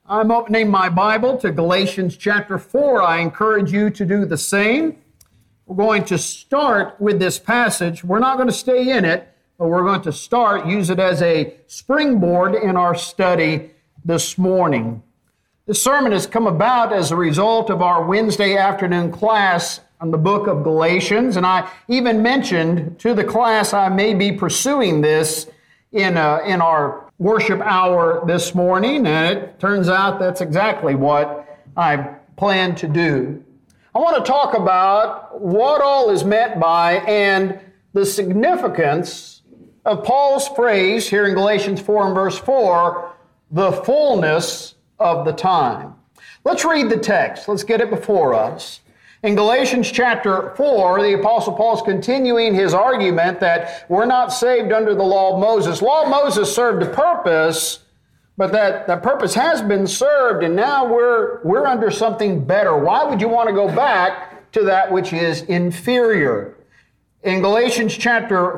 I'm opening my Bible to Galatians chapter 4. I encourage you to do the same. We're going to start with this passage. We're not going to stay in it, but we're going to use it as a springboard in our study this morning. This sermon has come about as a result of our Wednesday afternoon class on the book of Galatians, and I even mentioned to the class I may be pursuing this in our worship hour this morning, and it turns out that's exactly what I plan to do. I want to talk about what all is meant by and the significance of Paul's phrase here in Galatians 4 and verse 4, the fullness of the time. Let's read the text. Let's get it before us. In Galatians chapter 4, the Apostle Paul is continuing his argument that we're not saved under the law of Moses. Law of Moses served a purpose, but that purpose has been served, and now we're under something better. Why would you want to go back to that which is inferior? In Galatians chapter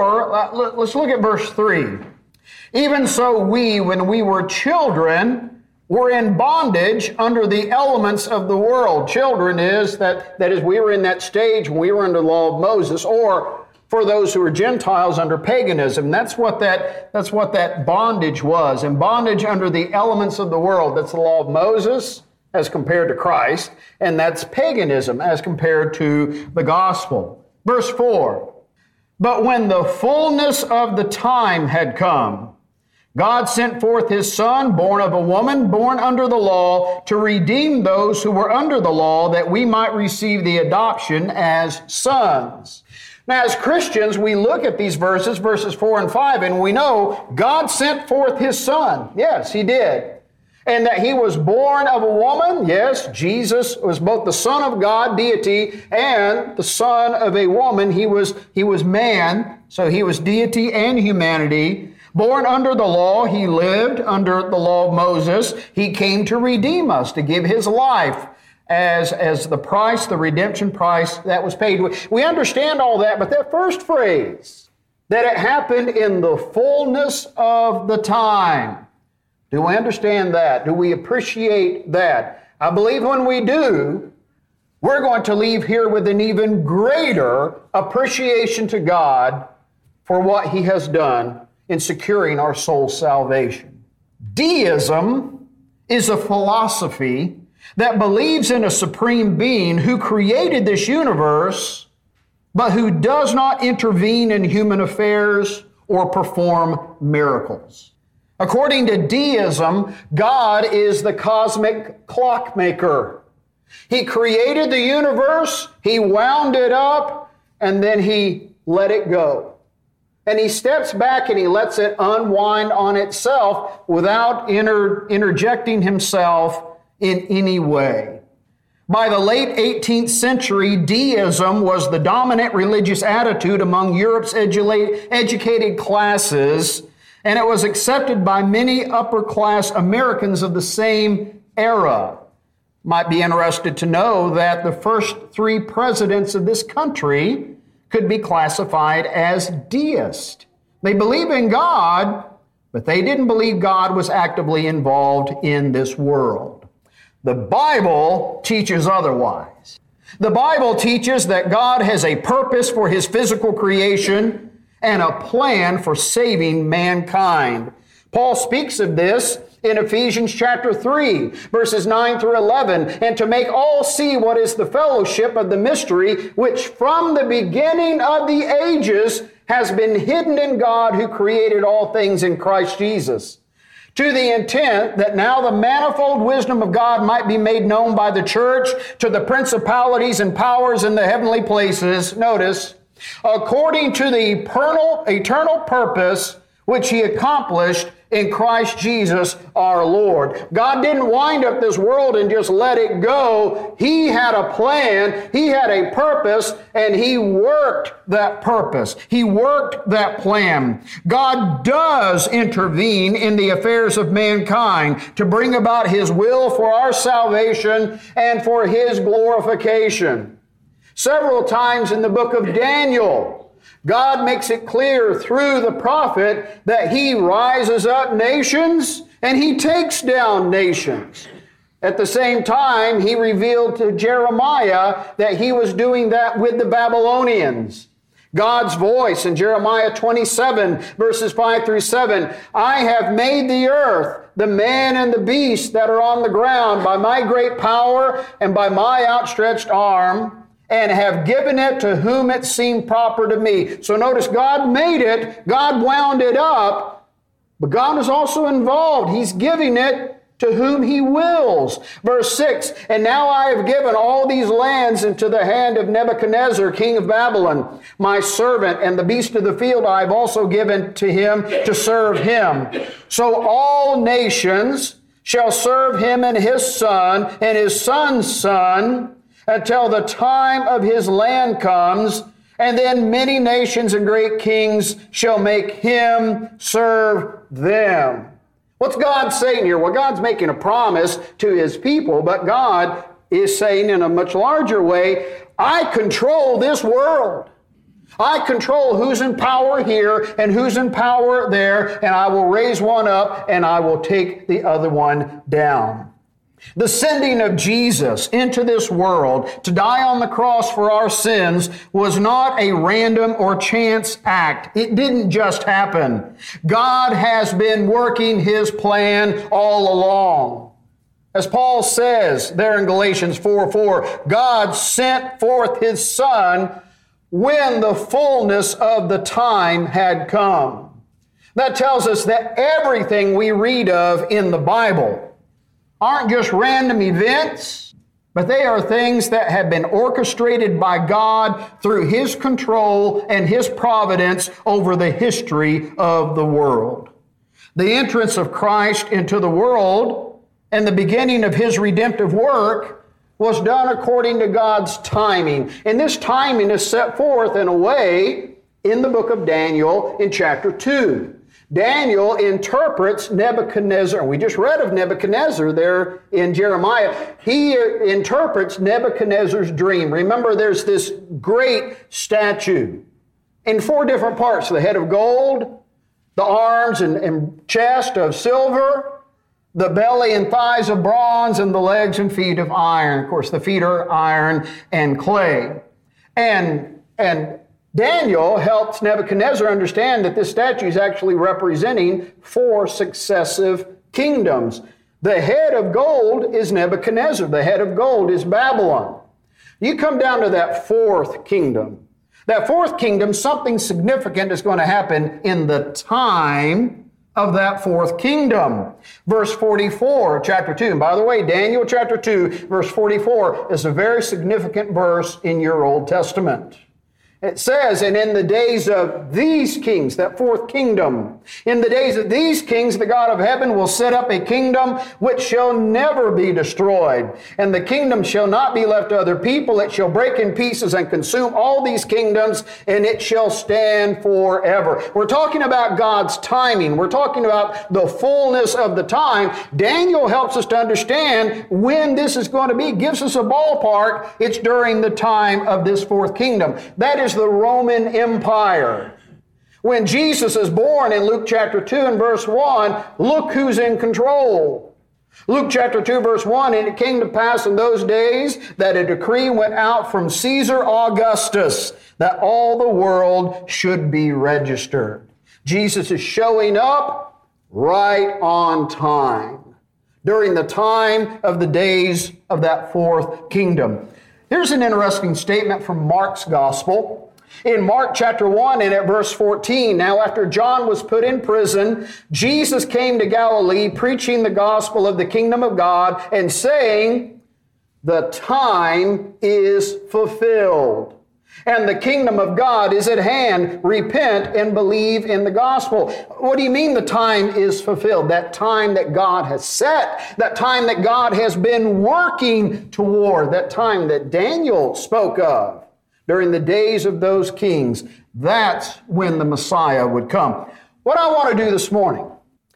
4, let's look at verse 3. Even so we, when we were children, we're in bondage under the elements of the world. Children is that is we were in that stage when we were under the law of Moses, or for those who are Gentiles under paganism. That's what that bondage was. And bondage under the elements of the world. That's the law of Moses as compared to Christ, and that's paganism as compared to the gospel. Verse 4. But when the fullness of the time had come, God sent forth His Son, born of a woman, born under the law, to redeem those who were under the law, that we might receive the adoption as sons. Now, as Christians, we look at these verses 4 and 5, and we know God sent forth His Son. Yes, He did. And that He was born of a woman. Yes, Jesus was both the Son of God, deity, and the Son of a woman. He was man, so He was deity and humanity. Born under the law, He lived under the law of Moses. He came to redeem us, to give His life as the price, the redemption price that was paid. We understand all that, but that first phrase, that it happened in the fullness of the time. Do we understand that? Do we appreciate that? I believe when we do, we're going to leave here with an even greater appreciation to God for what He has done in securing our soul's salvation. Deism is a philosophy that believes in a supreme being who created this universe, but who does not intervene in human affairs or perform miracles. According to deism, God is the cosmic clockmaker. He created the universe, He wound it up, and then He let it go. And He steps back and He lets it unwind on itself without interjecting Himself in any way. By the late 18th century, deism was the dominant religious attitude among Europe's educated classes, and it was accepted by many upper-class Americans of the same era. Might be interested to know that the first 3 presidents of this country could be classified as deist. They believe in God, but they didn't believe God was actively involved in this world. The Bible teaches otherwise. The Bible teaches that God has a purpose for His physical creation and a plan for saving mankind. Paul speaks of this in Ephesians chapter 3, verses 9 through 11, and to make all see what is the fellowship of the mystery, which from the beginning of the ages has been hidden in God who created all things in Christ Jesus, to the intent that now the manifold wisdom of God might be made known by the church to the principalities and powers in the heavenly places, notice, according to the eternal purpose which He accomplished in Christ Jesus our Lord. God didn't wind up this world and just let it go. He had a plan, He had a purpose, and He worked that purpose. He worked that plan. God does intervene in the affairs of mankind to bring about His will for our salvation and for His glorification. Several times in the book of Daniel, God makes it clear through the prophet that He rises up nations and he takes down nations. At the same time, he revealed to Jeremiah that he was doing that with the Babylonians. God's voice in Jeremiah 27, verses 5 through 7, I have made the earth, the man and the beast that are on the ground by my great power and by my outstretched arm, and have given it to whom it seemed proper to me. So notice, God made it, God wound it up, but God is also involved. He's giving it to whom he wills. Verse 6, and now I have given all these lands into the hand of Nebuchadnezzar, king of Babylon, my servant, and the beast of the field I have also given to him to serve him. So all nations shall serve him and his son's son, until the time of his land comes, and then many nations and great kings shall make him serve them. What's God saying here? Well, God's making a promise to his people, but God is saying in a much larger way, I control this world. I control who's in power here and who's in power there, and I will raise one up and I will take the other one down. The sending of Jesus into this world to die on the cross for our sins was not a random or chance act. It didn't just happen. God has been working his plan all along. As Paul says there in Galatians 4:4, God sent forth his Son when the fullness of the time had come. That tells us that everything we read of in the Bible aren't just random events, but they are things that have been orchestrated by God through his control and his providence over the history of the world. The entrance of Christ into the world and the beginning of his redemptive work was done according to God's timing. And this timing is set forth in a way in the book of Daniel in chapter 2. Daniel interprets Nebuchadnezzar. We just read of Nebuchadnezzar there in Jeremiah. He interprets Nebuchadnezzar's dream. Remember, there's this great statue in 4 different parts. The head of gold, the arms and chest of silver, the belly and thighs of bronze, and the legs and feet of iron. Of course, the feet are iron and clay. And Daniel helps Nebuchadnezzar understand that this statue is actually representing 4 successive kingdoms. The head of gold is Nebuchadnezzar. The head of gold is Babylon. You come down to that 4th kingdom. That 4th kingdom, something significant is going to happen in the time of that 4th kingdom. Verse 44, chapter 2. And by the way, Daniel chapter 2, verse 44 is a very significant verse in your Old Testament. It says, and in the days of these kings, that 4th kingdom, in the days of these kings, the God of heaven will set up a kingdom which shall never be destroyed. And the kingdom shall not be left to other people. It shall break in pieces and consume all these kingdoms, and it shall stand forever. We're talking about God's timing. We're talking about the fullness of the time. Daniel helps us to understand when this is going to be. Gives us a ballpark. It's during the time of this 4th kingdom. That is the Roman Empire. When Jesus is born in Luke chapter 2 and verse 1, look who's in control. Luke chapter 2 verse 1, and it came to pass in those days that a decree went out from Caesar Augustus that all the world should be registered. Jesus is showing up right on time during the time of the days of that 4th kingdom. Here's an interesting statement from Mark's gospel. In Mark chapter 1 and at verse 14, now after John was put in prison, Jesus came to Galilee preaching the gospel of the kingdom of God and saying, the time is fulfilled and the kingdom of God is at hand. Repent and believe in the gospel. What do you mean the time is fulfilled? That time that God has set, that time that God has been working toward, that time that Daniel spoke of during the days of those kings. That's when the Messiah would come. What I want to do this morning,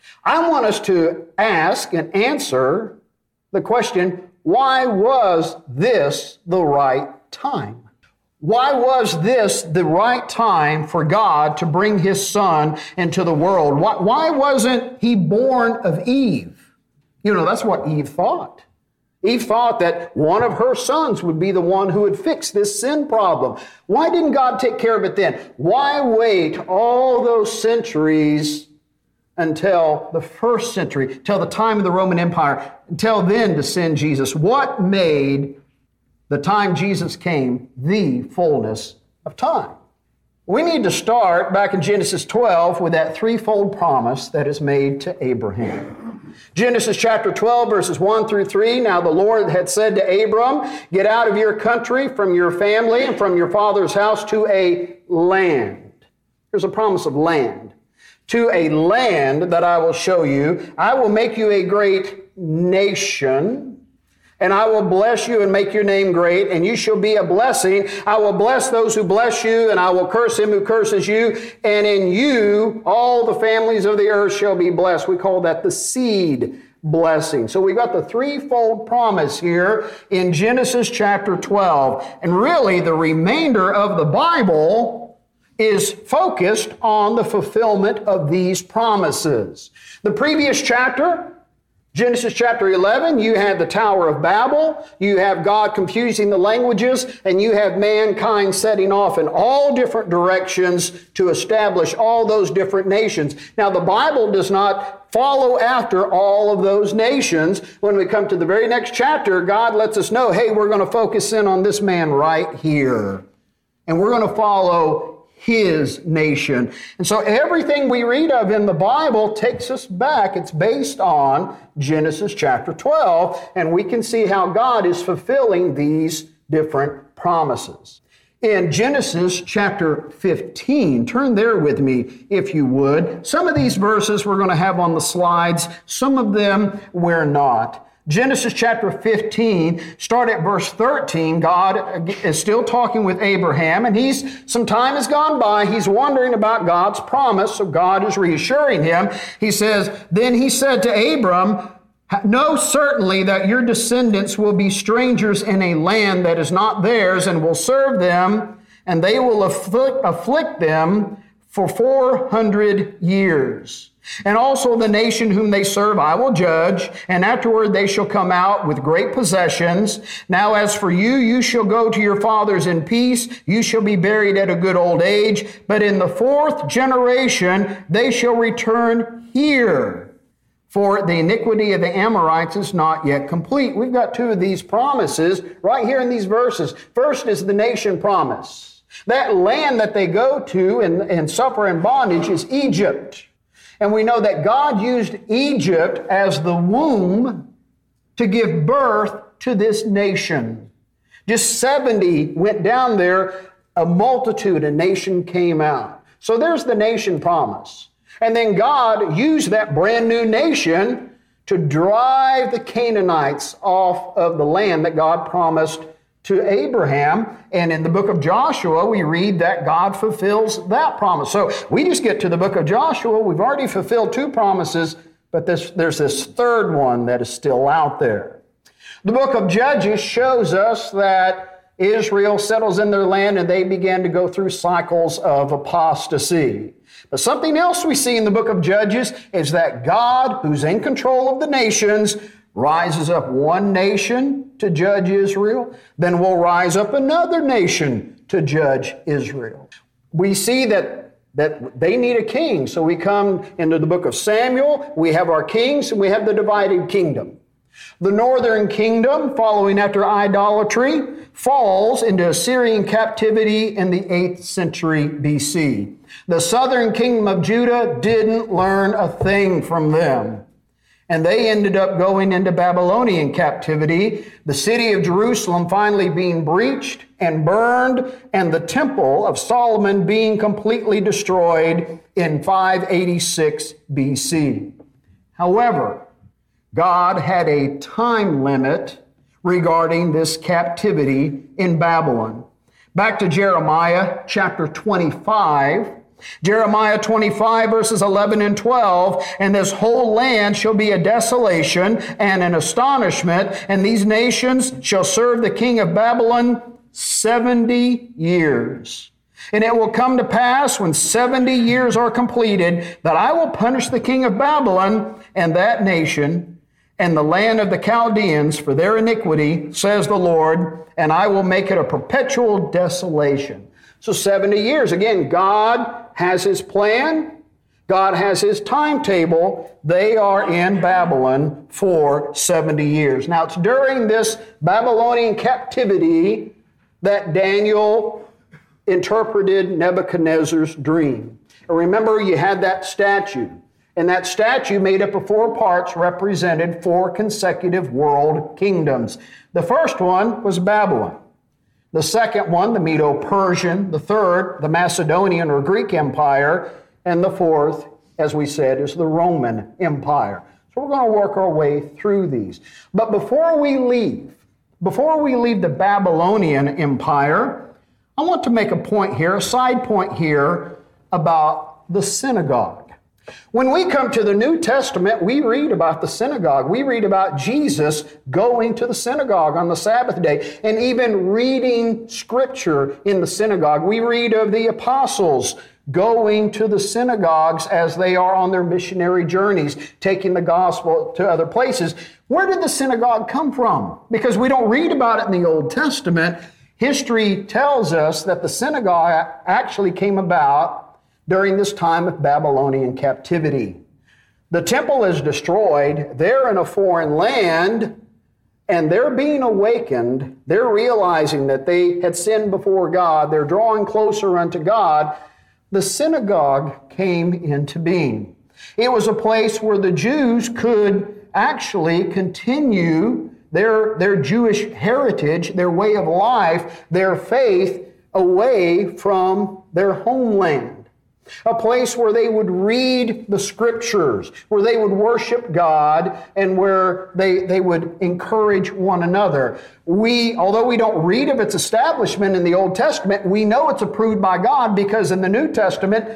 I want us to ask and answer the question, why was this the right time? Why was this the right time for God to bring his son into the world? Why wasn't he born of Eve? You know, that's what Eve thought. Eve thought that one of her sons would be the one who would fix this sin problem. Why didn't God take care of it then? Why wait all those centuries until the first century, till the time of the Roman Empire, until then to send Jesus? What made the time Jesus came the fullness of time? We need to start back in Genesis 12 with that threefold promise that is made to Abraham. Genesis chapter 12, verses 1 through 3. Now the Lord had said to Abram, get out of your country, from your family, and from your father's house to a land. Here's a promise of land. To a land that I will show you. I will make you a great nation, and I will bless you and make your name great, and you shall be a blessing. I will bless those who bless you, and I will curse him who curses you, and in you all the families of the earth shall be blessed. We call that the seed blessing. So we've got the threefold promise here in Genesis chapter 12. And really the remainder of the Bible is focused on the fulfillment of these promises. The previous chapter, Genesis chapter 11, you had the Tower of Babel, you have God confusing the languages, and you have mankind setting off in all different directions to establish all those different nations. Now, the Bible does not follow after all of those nations. When we come to the very next chapter, God lets us know, hey, we're going to focus in on this man right here. And we're going to follow his nation. And so everything we read of in the Bible takes us back. It's based on Genesis chapter 12, and we can see how God is fulfilling these different promises. In Genesis chapter 15, turn there with me if you would. Some of these verses we're going to have on the slides, some of them we're not. Genesis chapter 15, start at verse 13. God is still talking with Abraham, and some time has gone by. He's wondering about God's promise, so God is reassuring him. He says, then he said to Abram, know certainly that your descendants will be strangers in a land that is not theirs, and will serve them, and they will afflict them for 400 years. And also the nation whom they serve I will judge, and afterward they shall come out with great possessions. Now as for you, you shall go to your fathers in peace. You shall be buried at a good old age. But in the fourth generation they shall return here, for the iniquity of the Amorites is not yet complete. We've got two of these promises right here in these verses. First is the nation promise. That land that they go to and suffer in bondage is Egypt. And we know that God used Egypt as the womb to give birth to this nation. Just 70 went down there, a multitude, a nation came out. So there's the nation promise. And then God used that brand new nation to drive the Canaanites off of the land that God promised to Abraham. And in the book of Joshua, we read that God fulfills that promise. So we just get to the book of Joshua. We've already fulfilled two promises, but there's this third one that is still out there. The book of Judges shows us that Israel settles in their land and they began to go through cycles of apostasy. But something else we see in the book of Judges is that God, who's in control of the nations, rises up one nation to judge Israel, then will rise up another nation to judge Israel. We see that they need a king. So we come into the book of Samuel, we have our kings, and we have the divided kingdom. The northern kingdom, following after idolatry, falls into Assyrian captivity in the 8th century BC. The southern kingdom of Judah didn't learn a thing from them, and they ended up going into Babylonian captivity, the city of Jerusalem finally being breached and burned, and the temple of Solomon being completely destroyed in 586 BC. However, God had a time limit regarding this captivity in Babylon. Back to Jeremiah chapter 25. Jeremiah 25 verses 11 and 12, and this whole land shall be a desolation and an astonishment, and these nations shall serve the king of Babylon 70 years. And it will come to pass when 70 years are completed that I will punish the king of Babylon and that nation and the land of the Chaldeans for their iniquity, says the Lord, and I will make it a perpetual desolation. So 70 years. Again, God has His plan. God has His timetable. They are in Babylon for 70 years. Now, it's during this Babylonian captivity that Daniel interpreted Nebuchadnezzar's dream. And remember, you had that statue. And that statue, made up of 4 parts, represented 4 consecutive world kingdoms. The first one was Babylon. The second one, the Medo-Persian. The third, the Macedonian or Greek Empire. And the fourth, as we said, is the Roman Empire. So we're going to work our way through these. But before we leave the Babylonian Empire, I want to make a point here, a side point here, about the synagogue. When we come to the New Testament, we read about the synagogue. We read about Jesus going to the synagogue on the Sabbath day and even reading Scripture in the synagogue. We read of the apostles going to the synagogues as they are on their missionary journeys, taking the gospel to other places. Where did the synagogue come from? Because we don't read about it in the Old Testament. History tells us that the synagogue actually came about during this time of Babylonian captivity. The temple is destroyed. They're in a foreign land, and they're being awakened. They're realizing that they had sinned before God. They're drawing closer unto God. The synagogue came into being. It was a place where the Jews could actually continue their Jewish heritage, their way of life, their faith away from their homeland. A place where they would read the Scriptures, where they would worship God, and where they would encourage one another. Although we don't read of its establishment in the Old Testament, we know it's approved by God because in the New Testament,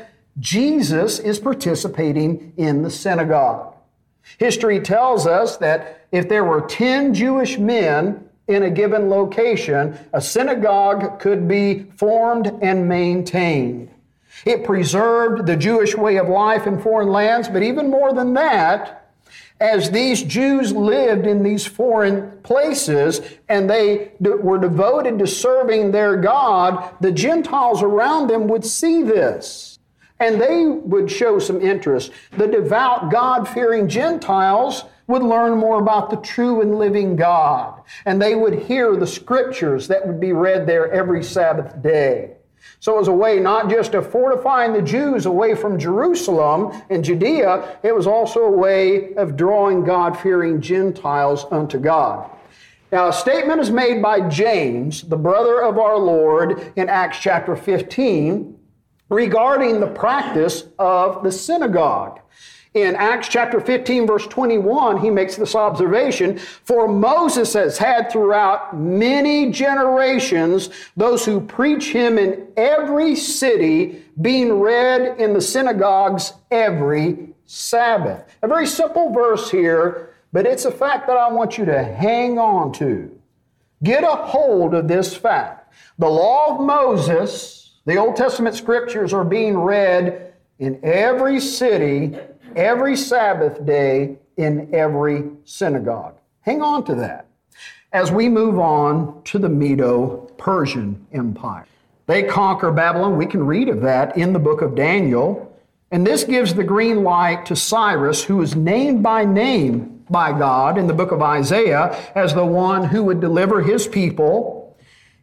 Jesus is participating in the synagogue. History tells us that if there were 10 Jewish men in a given location, a synagogue could be formed and maintained. It preserved the Jewish way of life in foreign lands, but even more than that, as these Jews lived in these foreign places and they were devoted to serving their God, the Gentiles around them would see this and they would show some interest. The devout, God-fearing Gentiles would learn more about the true and living God, and they would hear the Scriptures that would be read there every Sabbath day. So it was a way not just of fortifying the Jews away from Jerusalem and Judea, it was also a way of drawing God-fearing Gentiles unto God. Now, a statement is made by James, the brother of our Lord, in Acts chapter 15, regarding the practice of the synagogue. In Acts chapter 15, verse 21, he makes this observation, "For Moses has had throughout many generations those who preach him in every city, being read in the synagogues every Sabbath." A very simple verse here, but it's a fact that I want you to hang on to. Get a hold of this fact. The law of Moses, the Old Testament Scriptures, are being read in every city, every Sabbath day, in every synagogue. Hang on to that as we move on to the Medo-Persian Empire. They conquer Babylon. We can read of that in the book of Daniel. And this gives the green light to Cyrus, who is named by name by God in the book of Isaiah as the one who would deliver his people.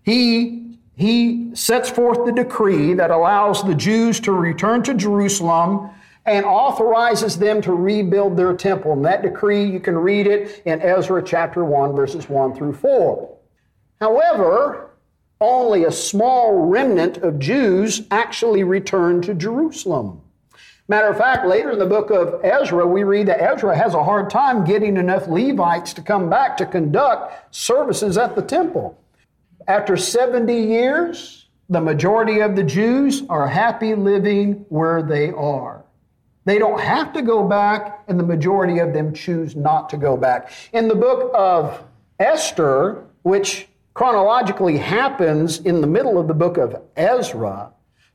He sets forth the decree that allows the Jews to return to Jerusalem and authorizes them to rebuild their temple. And that decree, you can read it in Ezra chapter 1, verses 1 through 4. However, only a small remnant of Jews actually returned to Jerusalem. Matter of fact, later in the book of Ezra, we read that Ezra has a hard time getting enough Levites to come back to conduct services at the temple. After 70 years, the majority of the Jews are happy living where they are. They don't have to go back, and the majority of them choose not to go back. In the book of Esther, which chronologically happens in the middle of the book of Ezra.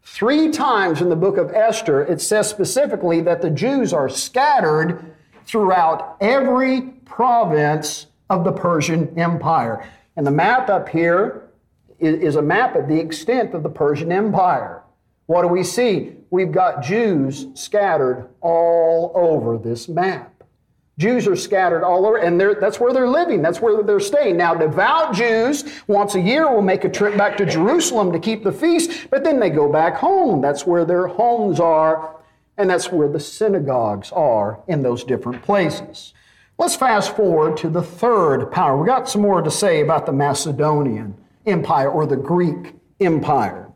3 times in the book of Esther, it says specifically that the Jews are scattered throughout every province of the Persian Empire. And the map up here is a map of the extent of the Persian Empire. What do we see? We've got Jews scattered all over this map. Jews are scattered all over, and that's where they're living. That's where they're staying. Now, devout Jews, once a year, will make a trip back to Jerusalem to keep the feast, but then they go back home. That's where their homes are, and that's where the synagogues are in those different places. Let's fast forward to the third power. We got some more to say about the Macedonian Empire or the Greek Empire.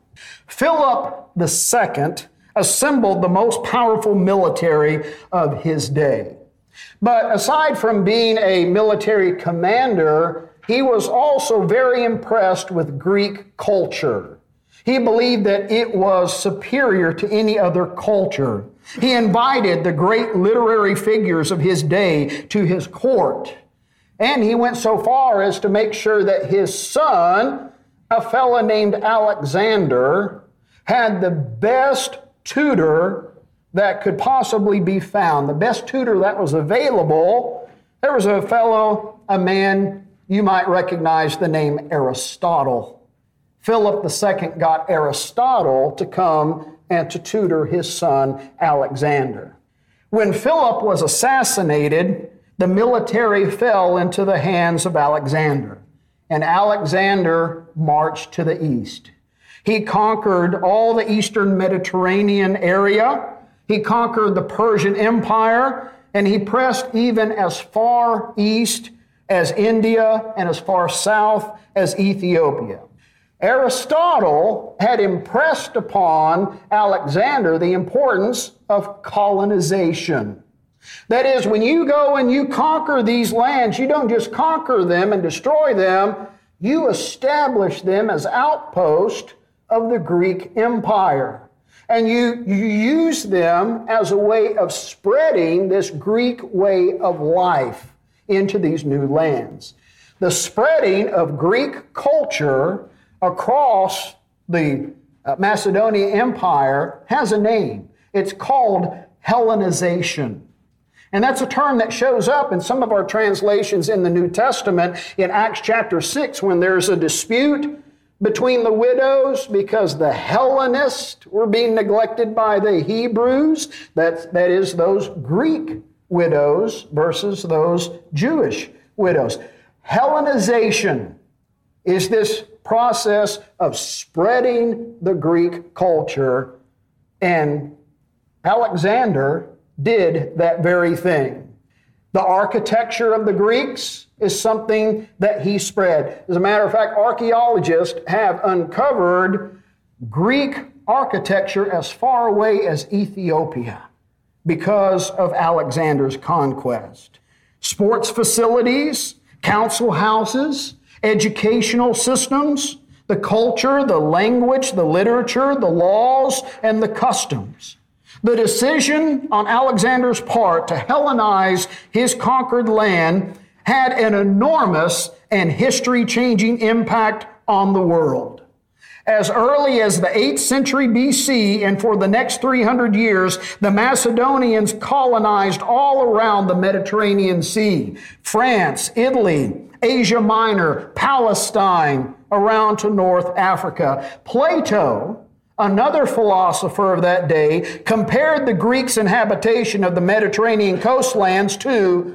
Philip II assembled the most powerful military of his day. But aside from being a military commander, he was also very impressed with Greek culture. He believed that it was superior to any other culture. He invited the great literary figures of his day to his court. And he went so far as to make sure that his son, a fellow named Alexander, had the best tutor that could possibly be found, the best tutor that was available. There was a man, you might recognize the name Aristotle. Philip II got Aristotle to come and to tutor his son Alexander. When Philip was assassinated, the military fell into the hands of Alexander, and Alexander marched to the east. He conquered all the eastern Mediterranean area. He conquered the Persian Empire, and he pressed even as far east as India and as far south as Ethiopia. Aristotle had impressed upon Alexander the importance of colonization. That is, when you go and you conquer these lands, you don't just conquer them and destroy them, you establish them as outposts of the Greek Empire. And you use them as a way of spreading this Greek way of life into these new lands. The spreading of Greek culture across the Macedonian Empire has a name. It's called Hellenization. And that's a term that shows up in some of our translations in the New Testament in Acts chapter 6 when there's a dispute between the widows because the Hellenists were being neglected by the Hebrews. That is those Greek widows versus those Jewish widows. Hellenization is this process of spreading the Greek culture, and Alexander did that very thing. The architecture of the Greeks is something that he spread. As a matter of fact, archaeologists have uncovered Greek architecture as far away as Ethiopia because of Alexander's conquest. Sports facilities, council houses, educational systems, the culture, the language, the literature, the laws, and the customs. The decision on Alexander's part to Hellenize his conquered land had an enormous and history-changing impact on the world. As early as the 8th century BC and for the next 300 years, the Macedonians colonized all around the Mediterranean Sea, France, Italy, Asia Minor, Palestine, around to North Africa. Plato, another philosopher of that day, compared the Greeks' inhabitation of the Mediterranean coastlands to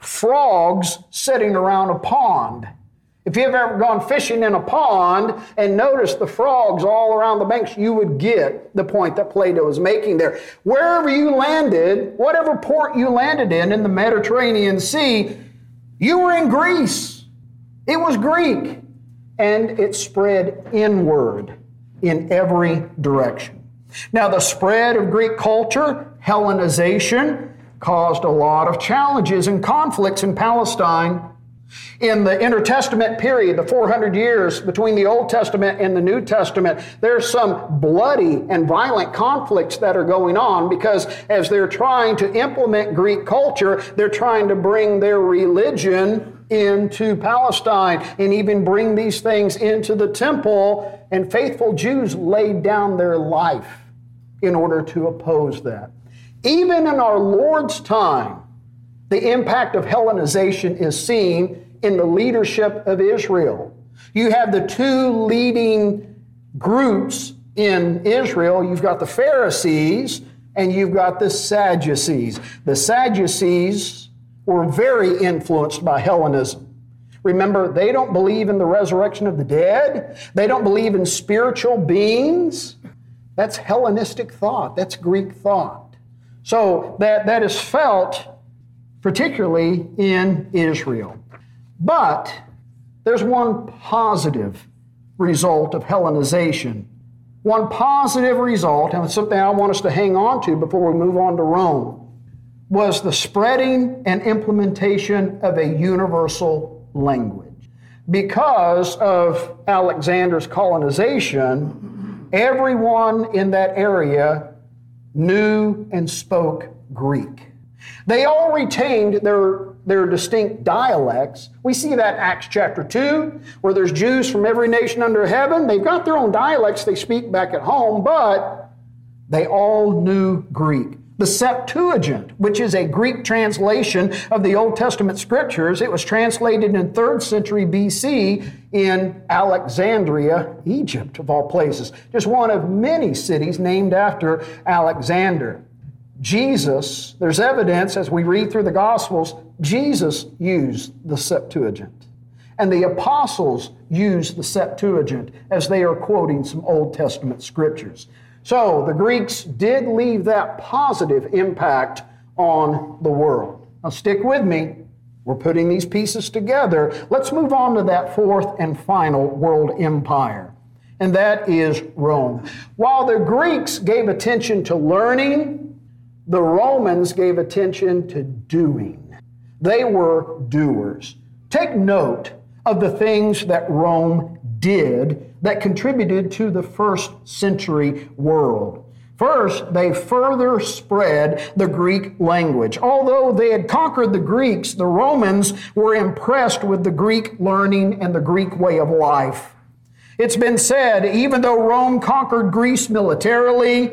frogs sitting around a pond. If you've ever gone fishing in a pond and noticed the frogs all around the banks, you would get the point that Plato is making there. Wherever you landed, whatever port you landed in the Mediterranean Sea, you were in Greece. It was Greek, and it spread inward in every direction. Now, the spread of Greek culture, Hellenization, caused a lot of challenges and conflicts in Palestine. In the intertestament period, the 400 years between the Old Testament and the New Testament, there's some bloody and violent conflicts that are going on because as they're trying to implement Greek culture, they're trying to bring their religion into Palestine and even bring these things into the temple, and faithful Jews laid down their life in order to oppose that. Even in our Lord's time, the impact of Hellenization is seen in the leadership of Israel. You have the two leading groups in Israel. You've got the Pharisees and you've got the Sadducees. The Sadducees were very influenced by Hellenism. Remember, they don't believe in the resurrection of the dead. They don't believe in spiritual beings. That's Hellenistic thought. That's Greek thought. So that is felt particularly in Israel. But there's one positive result of Hellenization. One positive result, and it's something I want us to hang on to before we move on to Rome, was the spreading and implementation of a universal language. Because of Alexander's colonization, everyone in that area knew and spoke Greek. They all retained their distinct dialects. We see that in Acts chapter 2, where there's Jews from every nation under heaven. They've got their own dialects they speak back at home, but they all knew Greek. The Septuagint, which is a Greek translation of the Old Testament scriptures, it was translated in 3rd century BC in Alexandria, Egypt, of all places. Just one of many cities named after Alexander. Jesus, there's evidence as we read through the Gospels, Jesus used the Septuagint. And the apostles used the Septuagint as they are quoting some Old Testament scriptures. So the Greeks did leave that positive impact on the world. Now stick with me. We're putting these pieces together. Let's move on to that fourth and final world empire, and that is Rome. While the Greeks gave attention to learning, the Romans gave attention to doing. They were doers. Take note of the things that Rome did that contributed to the first century world. First, they further spread the Greek language. Although they had conquered the Greeks, the Romans were impressed with the Greek learning and the Greek way of life. It's been said, even though Rome conquered Greece militarily,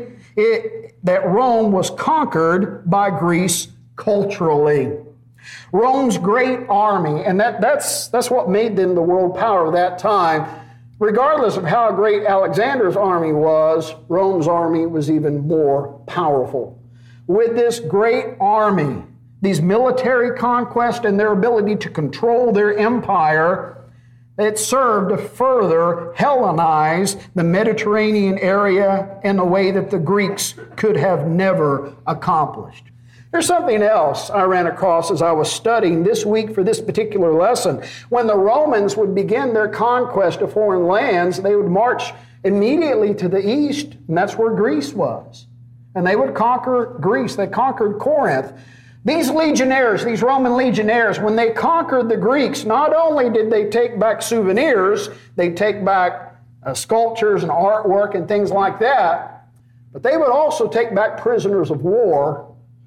that Rome was conquered by Greece culturally. Rome's great army, and that's what made them the world power of that time. Regardless of how great Alexander's army was, Rome's army was even more powerful. With this great army, these military conquests and their ability to control their empire, it served to further Hellenize the Mediterranean area in a way that the Greeks could have never accomplished. There's something else I ran across as I was studying this week for this particular lesson. When the Romans would begin their conquest of foreign lands, they would march immediately to the east, and that's where Greece was. And they would conquer Greece. They conquered Corinth. These legionnaires, these Roman legionnaires, when they conquered the Greeks, not only did they take back souvenirs, they take back sculptures and artwork and things like that, but they would also take back prisoners of war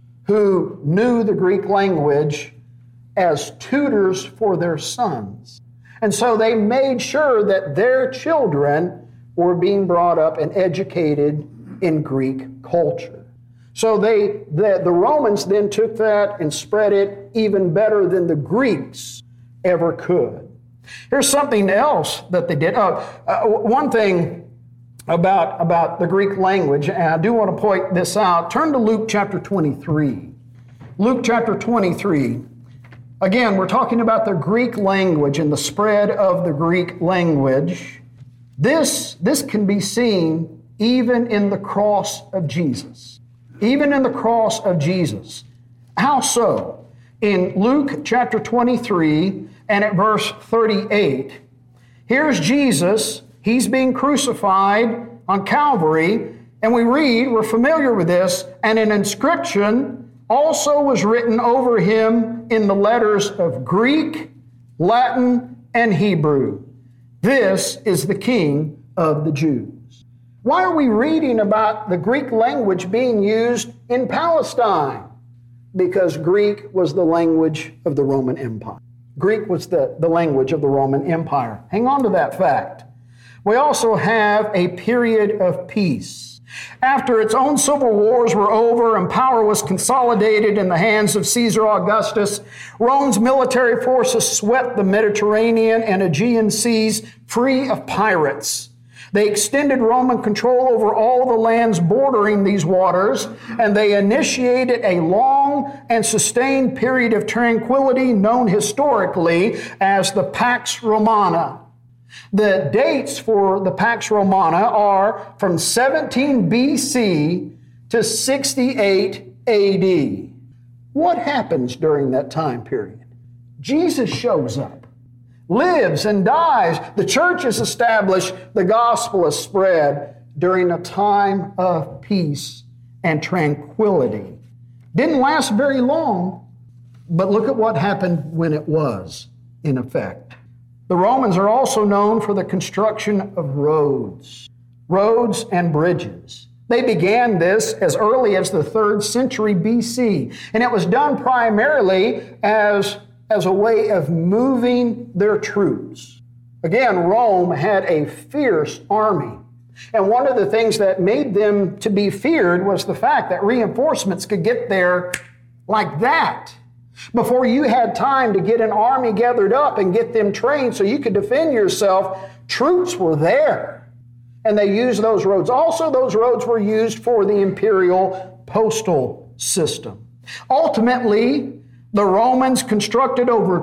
who knew the Greek language as tutors for their sons. And so they made sure that their children were being brought up and educated in Greek culture. So the Romans then took that and spread it even better than the Greeks ever could. Here's something else that they did. One thing about the Greek language, and I do want to point this out. Turn to Luke chapter 23. Luke chapter 23. Again, we're talking about the Greek language and the spread of the Greek language. This can be seen even in the cross of Jesus. Even in the cross of Jesus. How so? In Luke chapter 23 and at verse 38, here's Jesus. He's being crucified on Calvary, and we read, we're familiar with this, and an inscription also was written over him in the letters of Greek, Latin, and Hebrew. This is the King of the Jews. Why are we reading about the Greek language being used in Palestine? Because Greek was the language of the Roman Empire. Greek was the language of the Roman Empire. Hang on to that fact. We also have a period of peace. After its own civil wars were over and power was consolidated in the hands of Caesar Augustus, Rome's military forces swept the Mediterranean and Aegean seas free of pirates. They extended Roman control over all the lands bordering these waters, and they initiated a long and sustained period of tranquility known historically as the Pax Romana. The dates for the Pax Romana are from 17 BC to 68 AD. What happens during that time period? Jesus shows up, lives and dies. The church is established. The gospel is spread during a time of peace and tranquility. Didn't last very long, but look at what happened when it was in effect. The Romans are also known for the construction of roads and bridges. They began this as early as the 3rd century BC, and it was done primarily as a way of moving their troops. Again, Rome had a fierce army, and one of the things that made them to be feared was the fact that reinforcements could get there like that. Before you had time to get an army gathered up and get them trained so you could defend yourself, troops were there. And they used those roads. Also, those roads were used for the imperial postal system. Ultimately, the Romans constructed over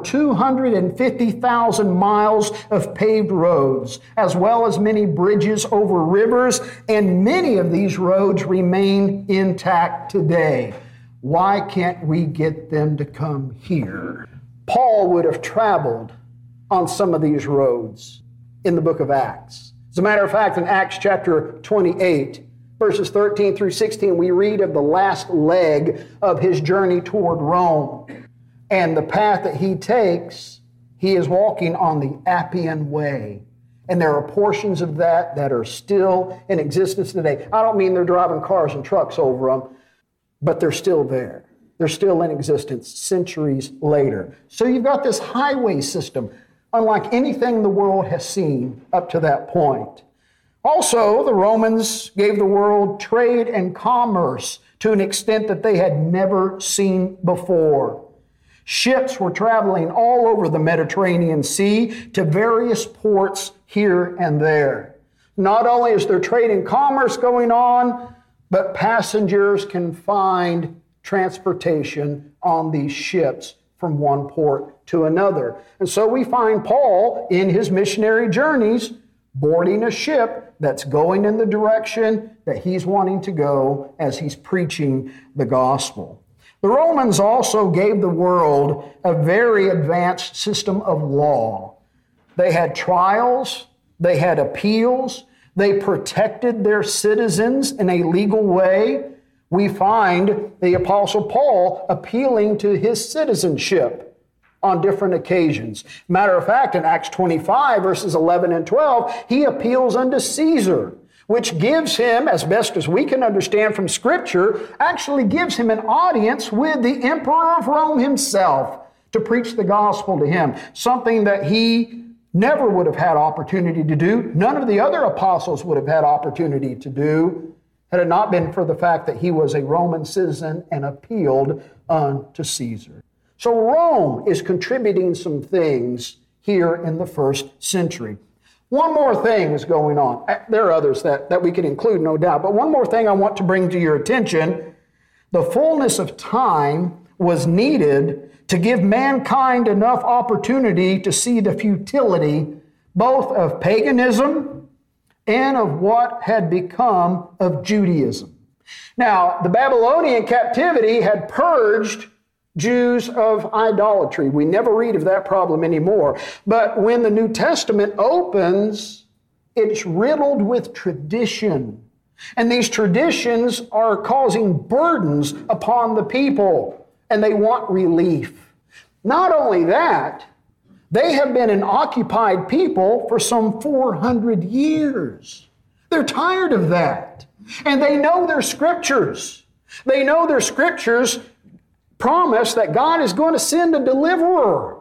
250,000 miles of paved roads, as well as many bridges over rivers, and many of these roads remain intact today. Why can't we get them to come here? Paul would have traveled on some of these roads in the book of Acts. As a matter of fact, in Acts chapter 28, verses 13 through 16, we read of the last leg of his journey toward Rome. And the path that he takes, he is walking on the Appian Way. And there are portions of that are still in existence today. I don't mean they're driving cars and trucks over them, but they're still there. They're still in existence centuries later. So you've got this highway system, unlike anything the world has seen up to that point. Also, the Romans gave the world trade and commerce to an extent that they had never seen before. Ships were traveling all over the Mediterranean Sea to various ports here and there. Not only is there trade and commerce going on, but passengers can find transportation on these ships from one port to another. And so we find Paul in his missionary journeys boarding a ship that's going in the direction that he's wanting to go as he's preaching the gospel. The Romans also gave the world a very advanced system of law. They had trials, they had appeals, they protected their citizens in a legal way. We find the Apostle Paul appealing to his citizenship on different occasions. Matter of fact, in Acts 25, verses 11 and 12, he appeals unto Caesar, which gives him, as best as we can understand from Scripture, actually gives him an audience with the Emperor of Rome himself to preach the gospel to him, something that he never would have had opportunity to do. None of the other apostles would have had opportunity to do had it not been for the fact that he was a Roman citizen and appealed unto Caesar. So Rome is contributing some things here in the 1st century. One more thing is going on. There are others that we could include, no doubt, but one more thing I want to bring to your attention. The fullness of time was needed to give mankind enough opportunity to see the futility both of paganism and of what had become of Judaism. Now, the Babylonian captivity had purged Jews of idolatry. We never read of that problem anymore. But when the New Testament opens, it's riddled with tradition. And these traditions are causing burdens upon the people, and they want relief. Not only that, they have been an occupied people for some 400 years. They're tired of that. And they know their scriptures. They know their scriptures promise that God is going to send a deliverer.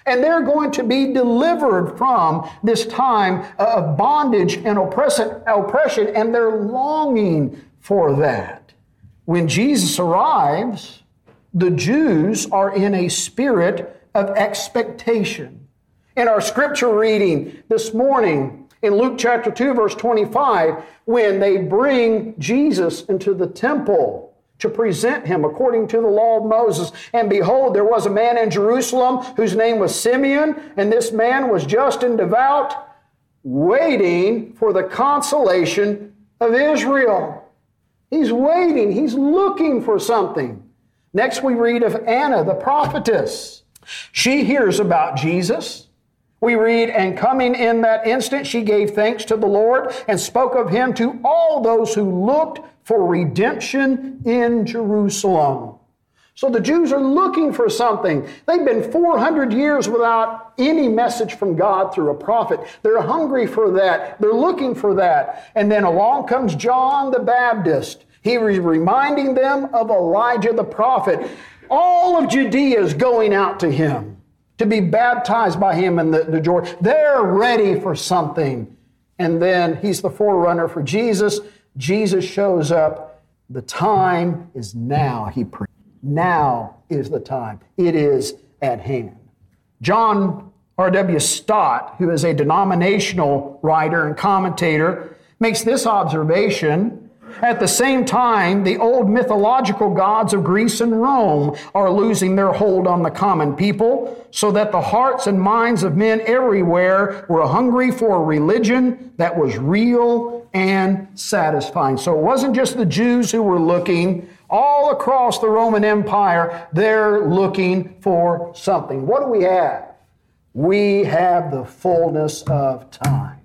And they're going to be delivered from this time of bondage and oppression, and they're longing for that. When Jesus arrives, the Jews are in a spirit of expectation. In our scripture reading this morning, in Luke chapter 2, verse 25, when they bring Jesus into the temple to present him according to the law of Moses. And behold, there was a man in Jerusalem whose name was Simeon, and this man was just and devout, waiting for the consolation of Israel. He's waiting. He's looking for something. Next we read of Anna, the prophetess. She hears about Jesus. We read, and coming in that instant, she gave thanks to the Lord and spoke of him to all those who looked for redemption in Jerusalem. So the Jews are looking for something. They've been 400 years without any message from God through a prophet. They're hungry for that. They're looking for that. And then along comes John the Baptist. He was reminding them of Elijah the prophet. All of Judea is going out to him to be baptized by him in the Jordan. They're ready for something. And then he's the forerunner for Jesus. Jesus shows up. The time is now, he preached. Now is the time. It is at hand. John R.W. Stott, who is a denominational writer and commentator, makes this observation. At the same time, the old mythological gods of Greece and Rome are losing their hold on the common people, so that the hearts and minds of men everywhere were hungry for a religion that was real and satisfying. So it wasn't just the Jews who were looking. All across the Roman Empire, they're looking for something. What do we have? We have the fullness of time.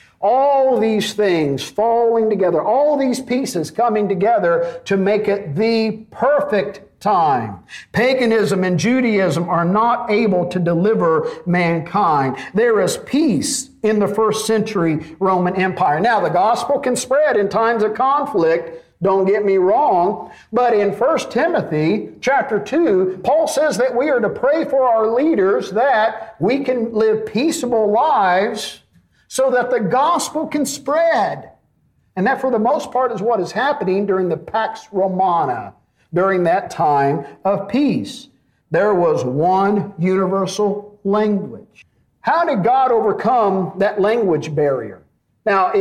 All these things falling together, all these pieces coming together to make it the perfect time. Paganism and Judaism are not able to deliver mankind. There is peace in the first century Roman Empire. Now, the gospel can spread in times of conflict, don't get me wrong, but in 1 Timothy chapter 2, Paul says that we are to pray for our leaders that we can live peaceable lives so that the gospel can spread. And that, for the most part, is what is happening during the Pax Romana, during that time of peace. There was one universal language. How did God overcome that language barrier? Now,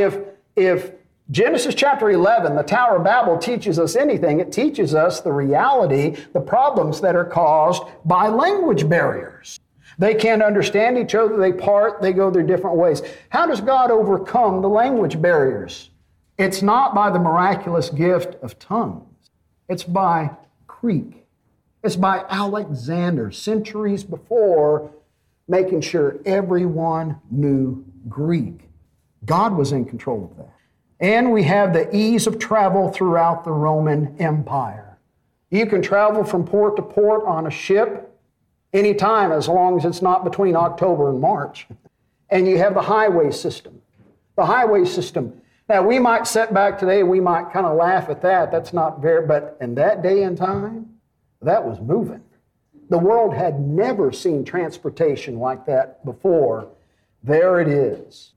if Genesis chapter 11, the Tower of Babel, teaches us anything, it teaches us the reality, the problems that are caused by language barriers. They can't understand each other, they part, they go their different ways. How does God overcome the language barriers? It's not by the miraculous gift of tongues. It's by Greek. It's by Alexander, centuries before, making sure everyone knew Greek. God was in control of that. And we have the ease of travel throughout the Roman Empire. You can travel from port to port on a ship anytime, as long as it's not between October and March. And you have the highway system. The highway system. Now, we might sit back today, we might kind of laugh at that. That's not very, but in that day and time, that was moving. The world had never seen transportation like that before. There it is.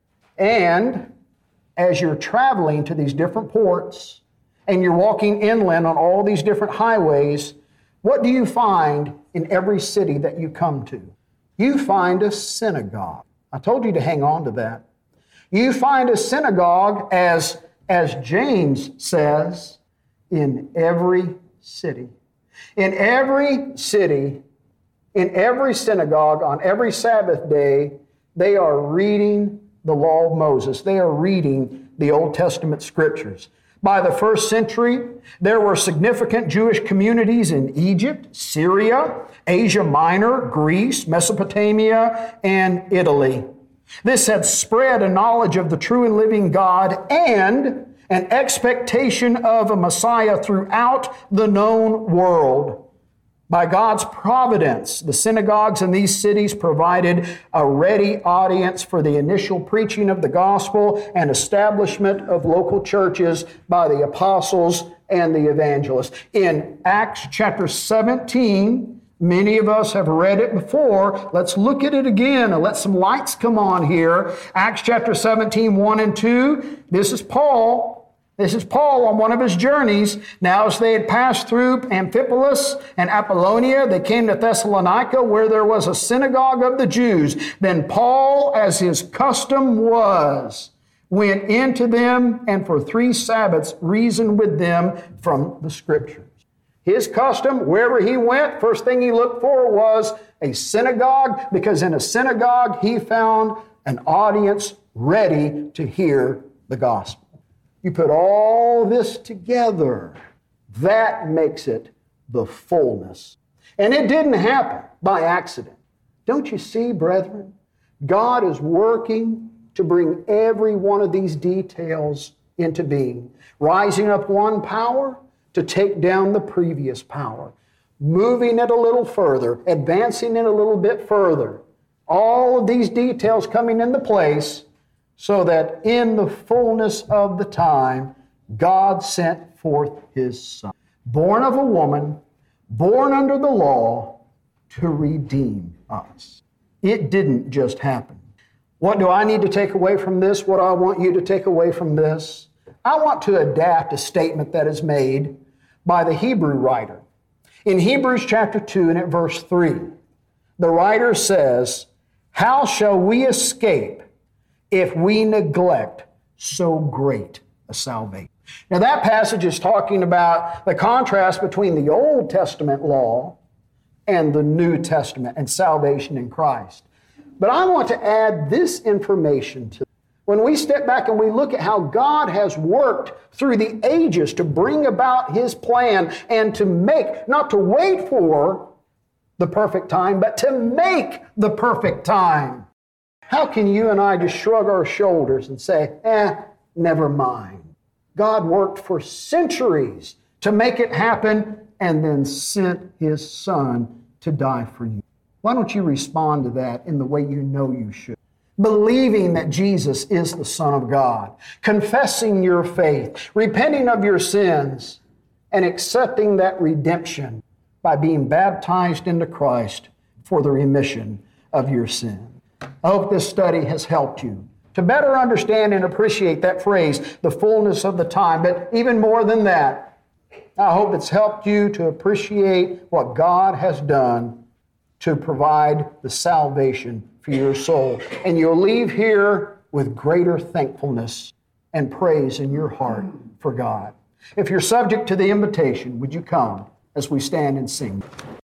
And as you're traveling to these different ports and you're walking inland on all these different highways, what do you find in every city that you come to? You find a synagogue. I told you to hang on to that. You find a synagogue, as James says, in every city. In every city, in every synagogue, on every Sabbath day, they are reading the law of Moses. They are reading the Old Testament scriptures. By the first century, there were significant Jewish communities in Egypt, Syria, Asia Minor, Greece, Mesopotamia, and Italy. This had spread a knowledge of the true and living God and an expectation of a Messiah throughout the known world. By God's providence, the synagogues in these cities provided a ready audience for the initial preaching of the gospel and establishment of local churches by the apostles and the evangelists. In Acts chapter 17, Many of us have read it before. Let's look at it again and let some lights come on here. Acts chapter 17, 1 and 2. This is Paul. This is Paul on one of his journeys. Now as they had passed through Amphipolis and Apollonia, they came to Thessalonica, where there was a synagogue of the Jews. Then Paul, as his custom was, went into them and for 3 Sabbaths reasoned with them from the Scriptures. His custom, wherever he went, first thing he looked for was a synagogue, because in a synagogue he found an audience ready to hear the gospel. You put all this together, that makes it the fullness. And it didn't happen by accident. Don't you see, brethren? God is working to bring every one of these details into being, rising up one power to take down the previous power, moving it a little further, advancing it a little bit further. All of these details coming into place so that in the fullness of the time, God sent forth His Son, born of a woman, born under the law, to redeem us. It didn't just happen. What do I need to take away from this? What do I want you to take away from this? I want to adapt a statement that is made by the Hebrew writer. In Hebrews chapter 2 and at verse 3, the writer says, "How shall we escape if we neglect so great a salvation?" Now that passage is talking about the contrast between the Old Testament law and the New Testament and salvation in Christ. But I want to add this information to it. When we step back and we look at how God has worked through the ages to bring about His plan and to make, not to wait for the perfect time, but to make the perfect time. How can you and I just shrug our shoulders and say, never mind? God worked for centuries to make it happen and then sent His Son to die for you. Why don't you respond to that in the way you know you should? Believing that Jesus is the Son of God, confessing your faith, repenting of your sins, and accepting that redemption by being baptized into Christ for the remission of your sin. I hope this study has helped you to better understand and appreciate that phrase, the fullness of the time. But even more than that, I hope it's helped you to appreciate what God has done to provide the salvation for your soul. And you'll leave here with greater thankfulness and praise in your heart for God. If you're subject to the invitation, would you come as we stand and sing?